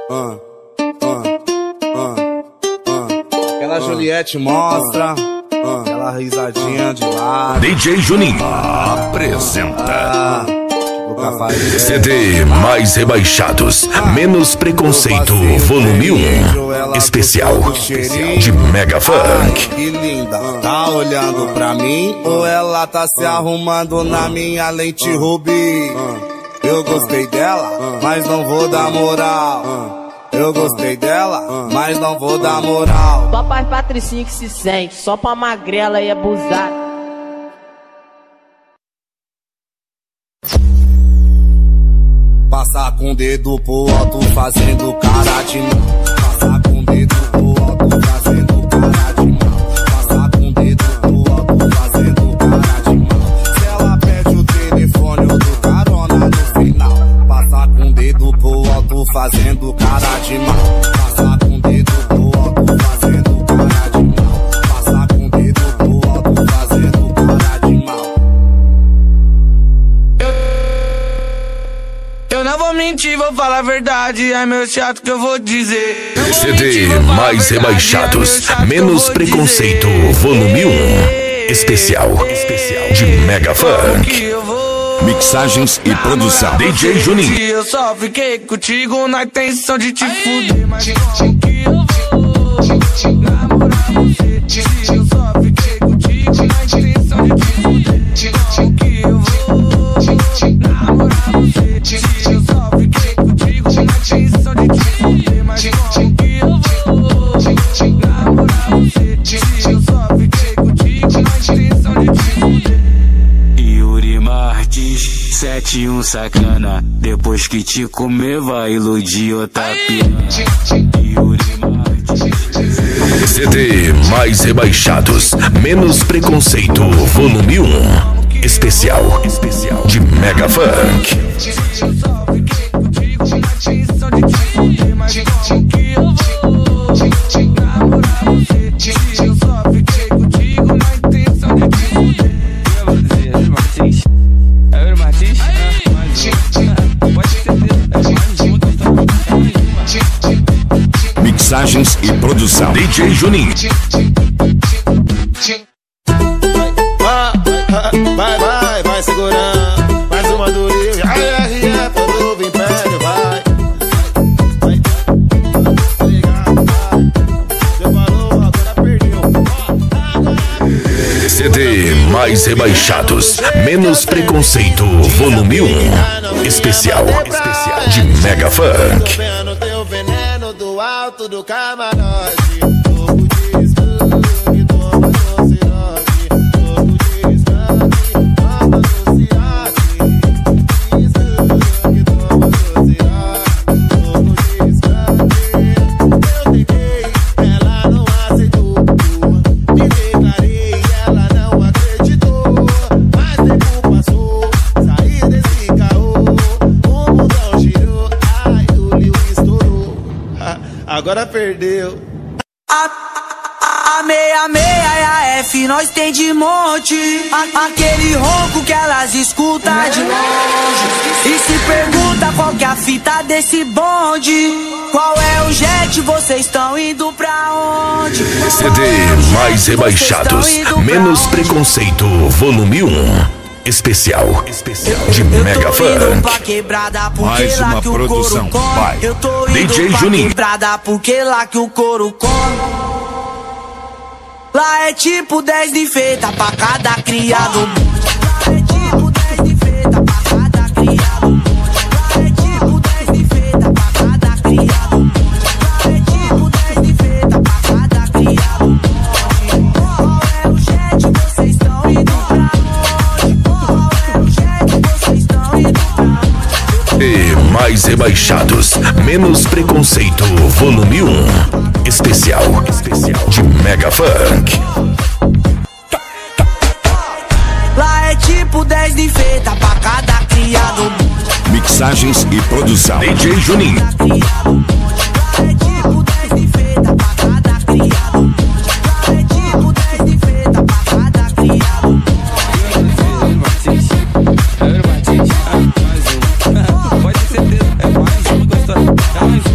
Aquela Juliette mostra, aquela risadinha de lado. DJ Juninho apresenta CD Mais Rebaixados, Menos Preconceito, volume 1, especial de Mega Funk. Que linda, tá olhando pra mim ou ela tá se arrumando na minha lente rubi? Eu gostei dela, mas não vou dar moral. Eu gostei dela, mas não vou dar moral. Só pra Patricinha que se sente, só pra magrela e abusada. Passar com o dedo pro alto fazendo cara de mal. Passar com o dedo pro alto fazendo cara de mal. Passar com o dedo pro alto fazendo cara de mal. Se ela pede o telefone eu dou carona no final. Passar com o dedo pro alto fazendo cara de mal. Passar com o dedo pro alto fazendo cara de mal. Passar com o dedo pro alto fazendo cara de mal. Eu não vou mentir, vou falar a verdade, é meu chato que eu vou dizer. CD Mais Rebaixados, Menos Preconceito, volume 1, especial de Mega Funk. Mixagens e produção DJ Juninho. Eu só fiquei contigo na intenção de te fuder, mas como que eu vou namorar você? Eu só fiquei contigo na intenção de te fuder, como que eu vou namorar você? Eu só fiquei contigo na intenção de te fuder, mas como que eu vou namorar você? Eu só fiquei contigo na intenção de te fuder. Yuri Martins, 71 sacana. Depois que te comer vai iludir outra piranha. Yuri Martins. CD Mais Rebaixados, Menos Preconceito, volume 1, especial de Mega Funk. Eu só fiquei contigo na intenção de te fuder, mas como que eu vou namorar você? Eu só fiquei contigo na intenção de te fuder. Yuri Martins. Yuri Martins? Pode ter Mixagens e produção DJ Juninho. Vai segurando. Mais uma do Rio. ARF do novo império. Vai. Você falou, agora perdeu. CD Mais Rebaixados, Menos Preconceito, volume 1, especial de Mega Funk. Vendo teu veneno do alto do camarote. Fogo de escudo, toma doce. Fogo de escudo, toma doce. Escudo, toma doce. Fogo de escudo. Eu tentei, ela não aceitou. Me declarei, ela não acreditou. Mas tempo passou, saí desse caô. O mundão girou, ai, o Lil estourou. Agora perdeu. A 66 e a F nós tem de monte. Aquele ronco que elas escutam de longe. E se pergunta qual que é a fita desse bonde. Qual é o jet, vocês estão indo pra onde? CD Mais Rebaixados, Menos Preconceito, volume 1, especial de Mega Funk. Mais uma produção by DJ Juninho. Quebrada porque lá que o couro come. Lá é tipo 10 de feita pra cada criado. Lá é tipo 10 de feita pra cada criado. Lá é tipo 10 de feita pra cada criado. Lá é tipo 10 de feita pra cada criado. Qual é o jet, vocês estão indo pra onde? Qual é o jet, vocês estão indo pra onde? E Mais Rebaixados, Menos Preconceito, volume 1, especial de Mega Funk. Lá é tipo 10 de feita pra cada criado. Mixagens e produção DJ Juninho. Lá é tipo 10 de feita pra cada criado. Lá é tipo 10 de feita pra cada criado. Yuri Martins. Pode ter certeza, é mais uma gostosa.